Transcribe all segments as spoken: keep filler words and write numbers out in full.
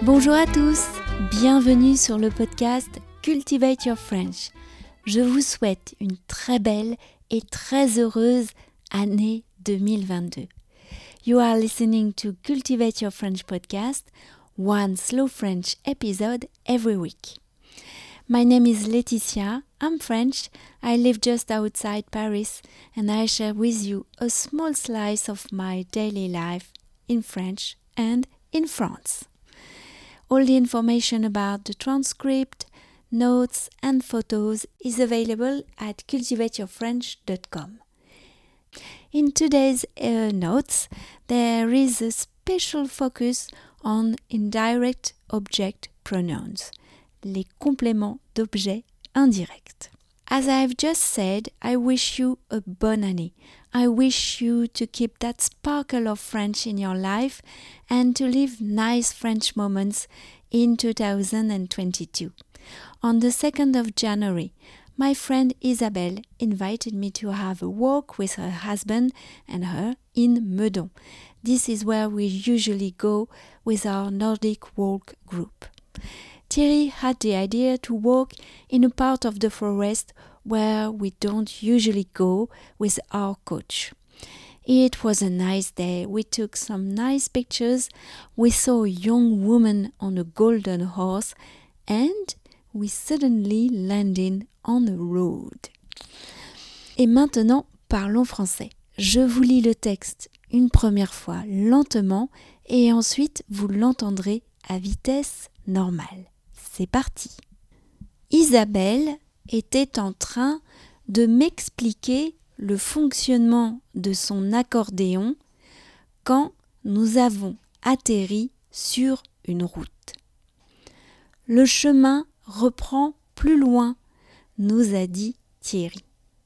Bonjour à tous, bienvenue sur le podcast Cultivate Your French. Je vous souhaite une très belle et très heureuse année deux mille vingt-deux. You are listening to Cultivate Your French podcast, one slow French episode every week. My name is Laetitia, I'm French, I live just outside Paris and I share with you a small slice of my daily life in French and in France. All the information about the transcript, notes and photos is available at cultivate your french dot com. In today's uh, notes, there is a special focus on indirect object pronouns, les compléments d'objets indirects. As I've just said, I wish you a bonne année. I wish you to keep that sparkle of French in your life and to live nice French moments in two thousand twenty-two. On the second of January, my friend Isabelle invited me to have a walk with her husband and her in Meudon. This is where we usually go with our Nordic walk group. Thierry had the idea to walk in a part of the forest where we don't usually go with our coach. It was a nice day. We took some nice pictures. We saw a young woman on a golden horse and we suddenly landed on a road. Et maintenant, parlons français. Je vous lis le texte une première fois lentement et ensuite vous l'entendrez à vitesse normale. C'est parti. Isabelle était en train de m'expliquer le fonctionnement de son accordéon quand nous avons atterri sur une route. Le chemin reprend plus loin, nous a dit Thierry.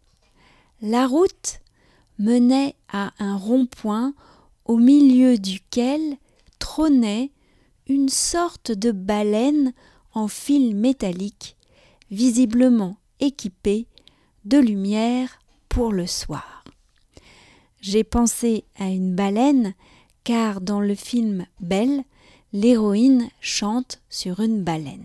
La route menait à un rond-point au milieu duquel trônait une sorte de baleine en fil métallique, visiblement équipée de lumière pour le soir. J'ai pensé à une baleine car dans le film Belle, l'héroïne chante sur une baleine.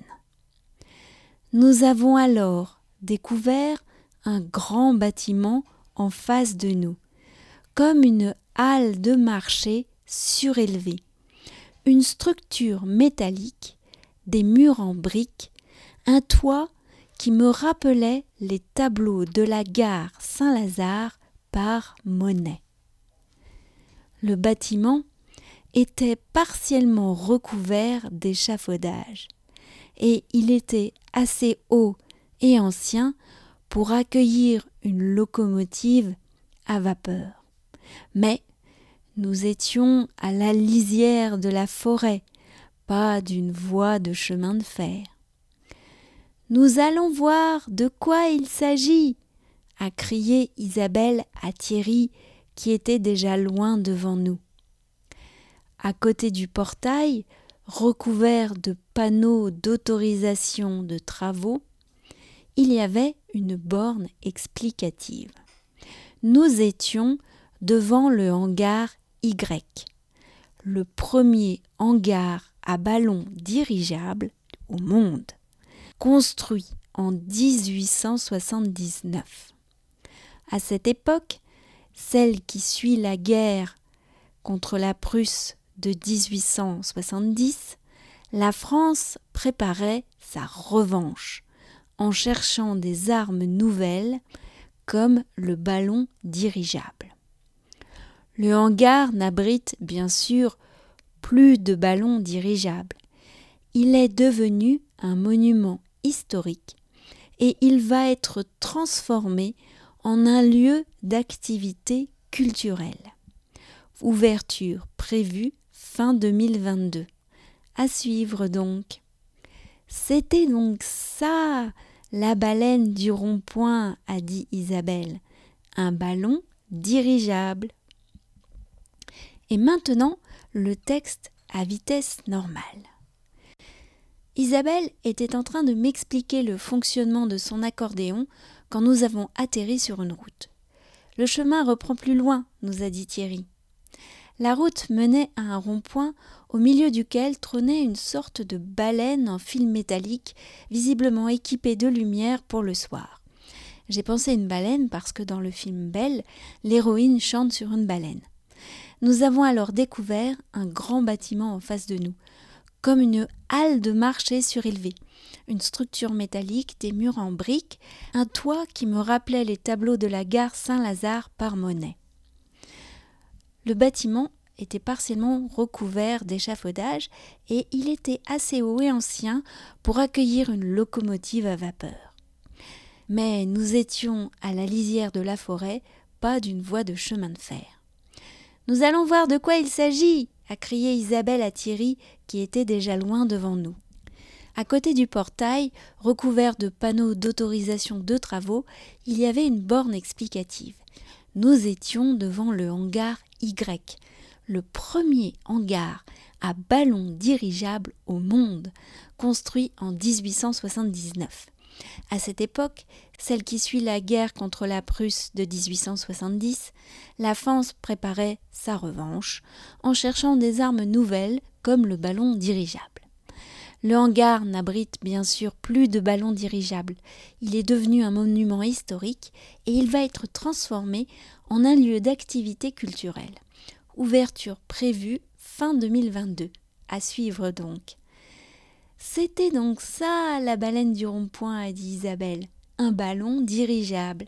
Nous avons alors découvert un grand bâtiment en face de nous, comme une halle de marché surélevée, une structure métallique, des murs en briques, un toit qui me rappelait les tableaux de la gare Saint-Lazare par Monet. Le bâtiment était partiellement recouvert d'échafaudage et il était assez haut et ancien pour accueillir une locomotive à vapeur. Mais nous étions à la lisière de la forêt, pas d'une voie de chemin de fer. « Nous allons voir de quoi il s'agit !» a crié Isabelle à Thierry qui était déjà loin devant nous. À côté du portail, recouvert de panneaux d'autorisation de travaux, il y avait une borne explicative. Nous étions devant le hangar Y, le premier hangar à ballon dirigeable au monde, construit en dix-huit cent soixante-dix-neuf. À cette époque, celle qui suit la guerre contre la Prusse de dix-huit cent soixante-dix, la France préparait sa revanche en cherchant des armes nouvelles comme le ballon dirigeable. Le hangar n'abrite bien sûr plus de ballons dirigeables. Il est devenu un monument historique et il va être transformé en un lieu d'activité culturelle. Ouverture prévue fin deux mille vingt-deux. À suivre donc. C'était donc ça, la baleine du rond-point, a dit Isabelle. Un ballon dirigeable. Et maintenant, le texte à vitesse normale. Isabelle était en train de m'expliquer le fonctionnement de son accordéon quand nous avons atterri sur une route. Le chemin reprend plus loin, nous a dit Thierry. La route menait à un rond-point au milieu duquel trônait une sorte de baleine en fil métallique, visiblement équipée de lumière pour le soir. J'ai pensé une baleine parce que dans le film Belle, l'héroïne chante sur une baleine. Nous avons alors découvert un grand bâtiment en face de nous, comme une halle de marché surélevée, une structure métallique, des murs en briques, un toit qui me rappelait les tableaux de la gare Saint-Lazare par Monet. Le bâtiment était partiellement recouvert d'échafaudage et il était assez haut et ancien pour accueillir une locomotive à vapeur. Mais nous étions à la lisière de la forêt, pas d'une voie de chemin de fer. « Nous allons voir de quoi il s'agit !» a crié Isabelle à Thierry qui était déjà loin devant nous. À côté du portail, recouvert de panneaux d'autorisation de travaux, il y avait une borne explicative. Nous étions devant le hangar Y, le premier hangar à ballon dirigeable au monde, construit en dix-huit cent soixante-dix-neuf. À cette époque, celle qui suit la guerre contre la Prusse de dix-huit cent soixante-dix, la France préparait sa revanche en cherchant des armes nouvelles comme le ballon dirigeable. Le hangar n'abrite bien sûr plus de ballon dirigeable. Il est devenu un monument historique et il va être transformé en un lieu d'activité culturelle. Ouverture prévue fin deux mille vingt-deux. À suivre donc. C'était donc ça la baleine du rond-point, a dit Isabelle. Un ballon dirigeable.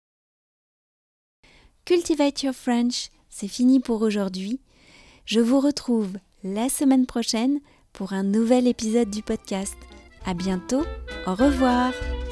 Cultivate Your French, c'est fini pour aujourd'hui. Je vous retrouve la semaine prochaine pour un nouvel épisode du podcast. À bientôt, au revoir.